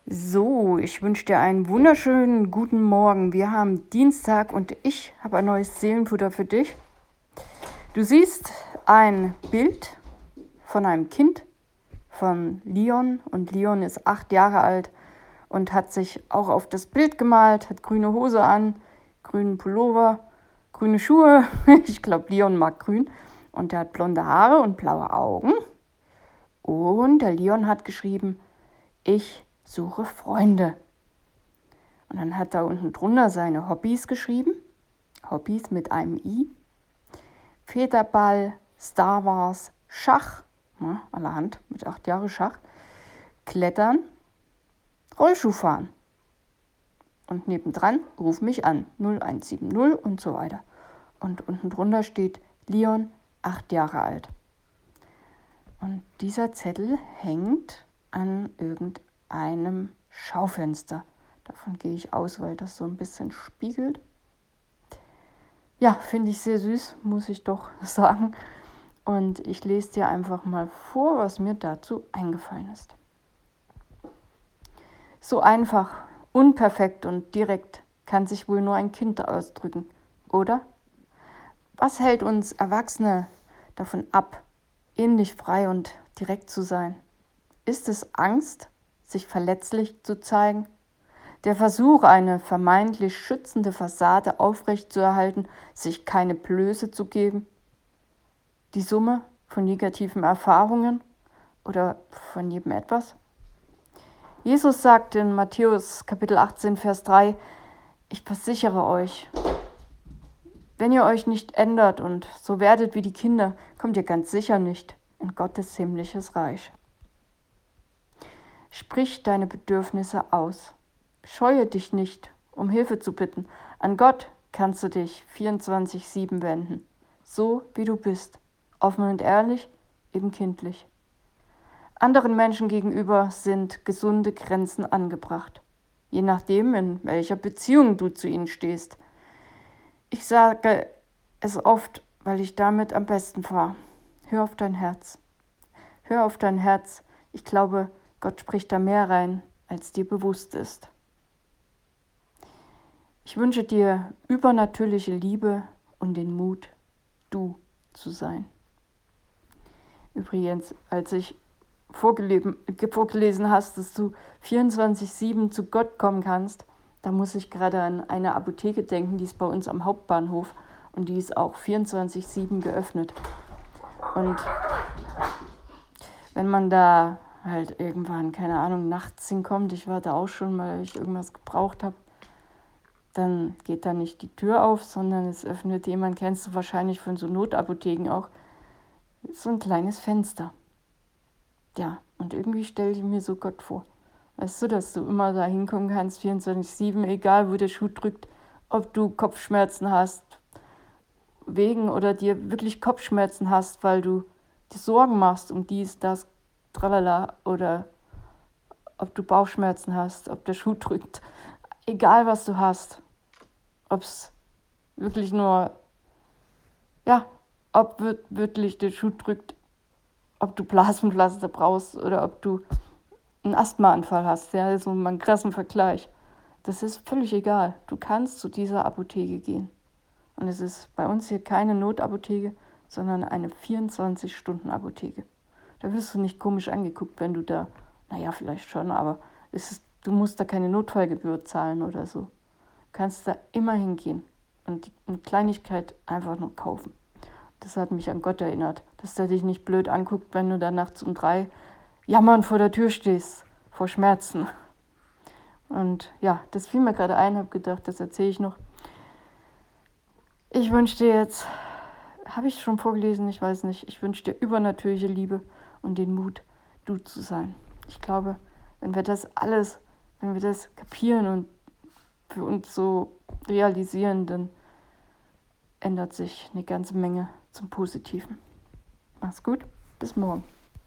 So, ich wünsche dir einen wunderschönen guten Morgen. Wir haben Dienstag und ich habe ein neues Seelenfutter für dich. Du siehst ein Bild von einem Kind, von Leon. Und Leon ist 8 Jahre alt und hat sich auch auf das Bild gemalt, hat grüne Hose an, grünen Pullover, grüne Schuhe. Ich glaube, Leon mag grün. Und er hat blonde Haare und blaue Augen. Und der Leon hat geschrieben, ich suche Freunde. Und dann hat er unten drunter seine Hobbys geschrieben. Hobbys mit einem I. Federball, Star Wars, Schach, allerhand mit 8 Jahren Schach, Klettern, Rollschuhfahren. Und nebendran, ruf mich an, 0170 und so weiter. Und unten drunter steht Leon, 8 Jahre alt. Und dieser Zettel hängt an irgendeinem Schaufenster. Davon gehe ich aus, weil das so ein bisschen spiegelt. Ja, finde ich sehr süß, muss ich doch sagen. Und ich lese dir einfach mal vor, was mir dazu eingefallen ist. So einfach, unperfekt und direkt kann sich wohl nur ein Kind ausdrücken, oder? Was hält uns Erwachsene davon ab, ähnlich frei und direkt zu sein? Ist es Angst, sich verletzlich zu zeigen? Der Versuch, eine vermeintlich schützende Fassade aufrechtzuerhalten, sich keine Blöße zu geben? Die Summe von negativen Erfahrungen oder von jedem etwas? Jesus sagt in Matthäus Kapitel 18, Vers 3, ich versichere euch, wenn ihr euch nicht ändert und so werdet wie die Kinder, kommt ihr ganz sicher nicht in Gottes himmlisches Reich. Sprich deine Bedürfnisse aus. Scheue dich nicht, um Hilfe zu bitten. An Gott kannst du dich 24/7 wenden, so wie du bist, offen und ehrlich, eben kindlich. Anderen Menschen gegenüber sind gesunde Grenzen angebracht, je nachdem, in welcher Beziehung du zu ihnen stehst. Ich sage es oft, weil ich damit am besten fahre. Hör auf dein Herz. Hör auf dein Herz. Ich glaube, Gott spricht da mehr rein, als dir bewusst ist. Ich wünsche dir übernatürliche Liebe und den Mut, du zu sein. Übrigens, als ich vorgelesen hast, dass du 24/7 zu Gott kommen kannst, da muss ich gerade an eine Apotheke denken, die ist bei uns am Hauptbahnhof und die ist auch 24/7 geöffnet. Und wenn man da halt irgendwann, keine Ahnung, nachts hinkommt, ich war da auch schon, weil ich irgendwas gebraucht habe, dann geht da nicht die Tür auf, sondern es öffnet jemand, kennst du wahrscheinlich von so Notapotheken auch, so ein kleines Fenster. Ja, und irgendwie stelle ich mir so Gott vor. Weißt du, dass du immer da hinkommen kannst, 24/7, egal wo der Schuh drückt, ob du Kopfschmerzen hast, oder dir wirklich Kopfschmerzen hast, weil du dir Sorgen machst um dies, das, tralala, oder ob du Bauchschmerzen hast, ob der Schuh drückt. Egal, was du hast, ob es wirklich nur, ob wirklich der Schuh drückt, ob du Blasenpflaster brauchst oder ob du einen Asthmaanfall hast, ja, so mal einen krassen Vergleich. Das ist völlig egal. Du kannst zu dieser Apotheke gehen. Und es ist bei uns hier keine Notapotheke, sondern eine 24-Stunden-Apotheke. Da wirst du nicht komisch angeguckt, wenn du da, vielleicht schon, aber du musst da keine Notfallgebühr zahlen oder so. Du kannst da immer hingehen und eine Kleinigkeit einfach nur kaufen. Das hat mich an Gott erinnert, dass er dich nicht blöd anguckt, wenn du da nachts um 3 jammernd vor der Tür stehst, vor Schmerzen. Und ja, das fiel mir gerade ein, habe gedacht, das erzähle ich noch. Ich wünsche dir jetzt, habe ich schon vorgelesen, ich weiß nicht, ich wünsche dir übernatürliche Liebe und den Mut, du zu sein. Ich glaube, wenn wir das kapieren und für uns so realisieren, dann ändert sich eine ganze Menge zum Positiven. Mach's gut, bis morgen.